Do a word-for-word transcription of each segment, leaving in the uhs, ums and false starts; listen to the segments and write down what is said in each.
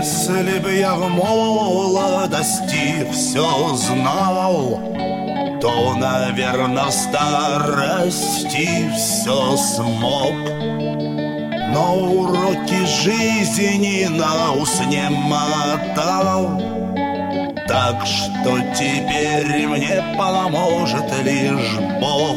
Если бы я в молодости все знал, то, наверное, в старости все смог. Но уроки жизни на ус не мотал, так что теперь мне поможет лишь Бог.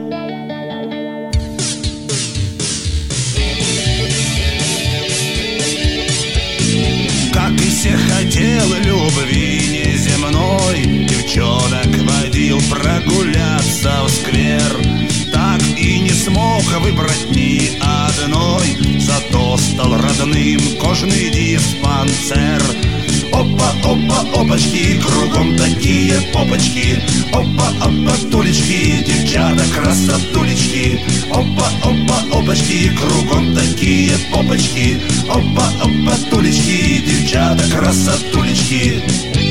Как и все хотел любви неземной, девчонок водил прогуляться в сквер. Так и не смог выбрать ни одной, зато стал родным кожный диспансер. Опа, опа, опачки, кругом такие попочки. Опа, опа, тулечки, девчата красотулечки. Опа, опа, опачки, кругом такие попочки. Опа, опа, тулечки, девчата красотулечки.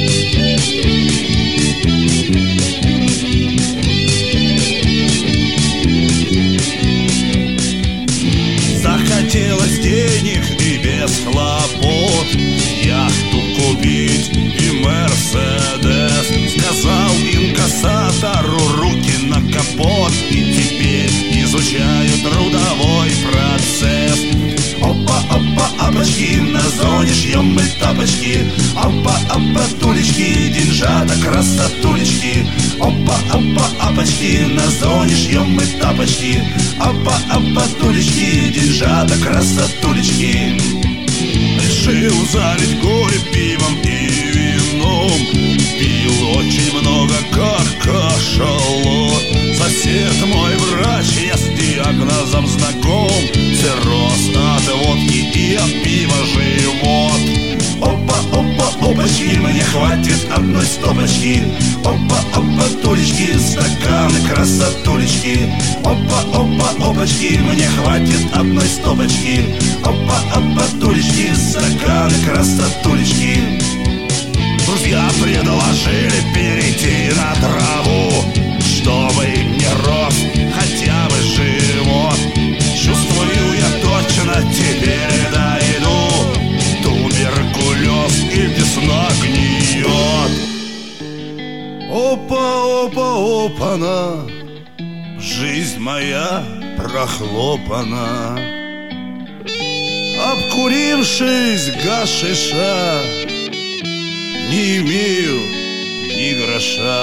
Захотелось денег и без хлопот, яхту купить и Мерседес. Сказал инкассатору руки на капот, и теперь изучаю трудовой процесс. Опа, опа, опачки, на зоне шьем мы тапочки. Опа, опа, тулечки, деньжата красотулечки. Опа, опа, опачки, на зоне шьем мы тапочки. Опа, опа, тулечки, деньжата красотулечки. Решил залить горе пивом и вином, пил очень много, как кашалот. Сосед мой врач, я с диагнозом знаком, цирроз от водки и от пива живот. Опа, опа, опачки, мне хватит одной стопочки. Опа, опа, тулечки, стаканы красотулечки. Опа, опа, опачки, мне хватит одной стопочки. Опа, опа, тулечки, стаканы красотулечки. Друзья предложили перейти на траву, чтобы не рос хотя бы живот. Чувствую, я точно теперь дойду, туберкулез и весна гниет. Опа, опа, опана, жизнь моя прохлопана. Обкурившись гашиша, не имею ни гроша.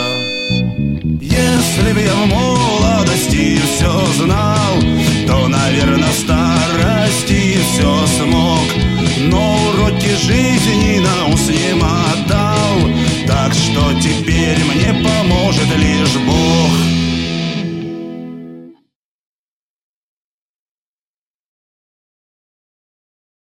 Если б я в молодости все знал, то, наверное, в старости все смог. Но уроки жизни на ус не